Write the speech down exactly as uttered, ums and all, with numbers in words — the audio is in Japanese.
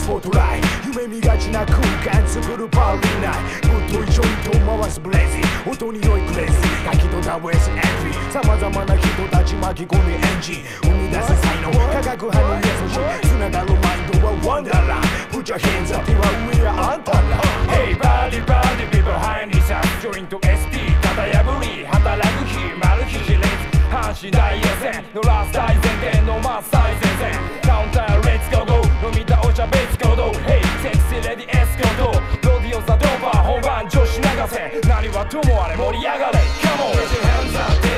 スポットライト夢見がちな空間作るパーリーナイぶっといジョイント回すブレイジー音に酔いクレイジーガキとダブエスエントリー様々な人たち巻き込みエンジン生み出す才能化学派に優しいつながるマインドはワンダーラン Put your hands up 手は上やあんたら Hey body body people behind this house ジョイント エスティー 型破り働く日マル秘シリーズ阪神大予選のラス大前提の真っ最前線カウンターレッツゴーゴー飲み倒しゃ別行動 Hey セクシーレディエスコートロディオザドーバー本番女子流せ何はともあれ盛り上がれ Come on Put your hands up